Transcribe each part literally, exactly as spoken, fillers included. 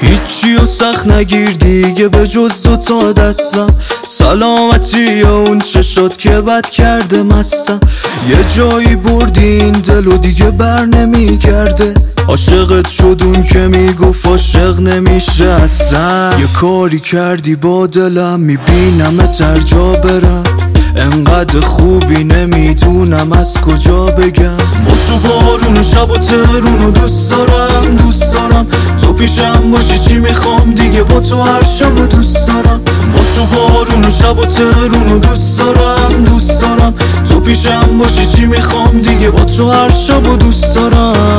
هیچی و سخت نگیر دیگه به جز دوتا دستم. سلامتی یا اون چه شد که بد کرده مستم. یه جایی بردی این دل و دیگه بر نمیگرده. عاشقت شد اون که میگفت عاشق نمیشه اصلا. یه کاری کردی با دلم میبینم در جا برم. انقدر خوبی نمیدونم از کجا بگم. با تو بارون و شب و ترون و دوست دارم دوست دارم. تو پیشم باشی چی میخوام دیگه با تو هر شب و دوست دارم. با تو بارون و شب و ترون و دوست دارم دوست دارم. تو پیشم باشی چی میخوام دیگه با تو هر شب و دوست دارم.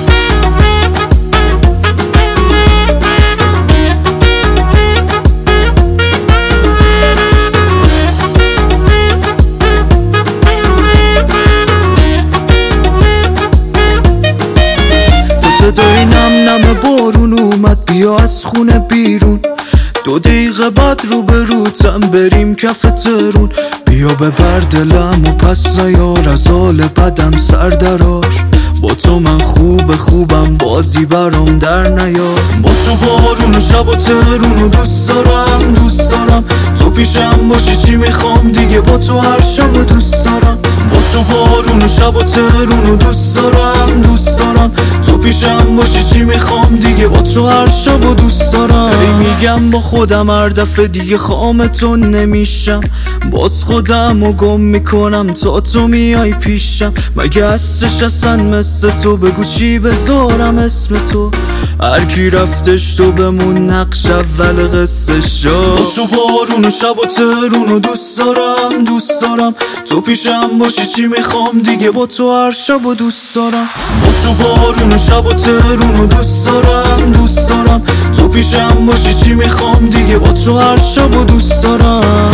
صدای نم نم بارون اومد بیا از خونه بیرون. دو دقیقه بعد رو به روتم بریم کف ترون. بیا ببر دلم و پس نیار از حال بدم سر درار. با تو من خوب خوبم بازی برام در نیار. با تو بارون و شب و ترون و دوست دارم دوست دارم. تو پیشم باشی چی میخوام دیگه با تو هر شب و دوست دارم. با تو بارون و شب و ترون و دوست دارم دوست دارم. تو پیشم باشی چی میخوام دیگه با تو هر شب و دوست دارم. ای میگم با خودم هر دفعه دیگه خامتون نمیشم. باز خودم رو گم میکنم تا تو میای پیشم. مگه هستش اصلا مثل تو بگو چی بذارم اسم تو. هر کی رفتش تو بمون نقش اول قصه شو. با تو بارون و شب و ترون و دوست دارم دوست دارم. تو پیشم باشی چی میخوام دیگه با تو هر شب و دوست دارم. با تو بارون و شب و ترون و دوست دارم دوست دارم. تو پیشم باشی چی میخوام دیگه با تو هر شب و دوست دارم.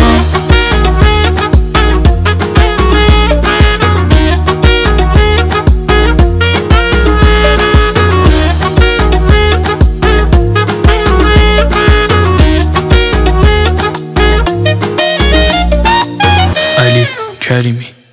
علی کریمی.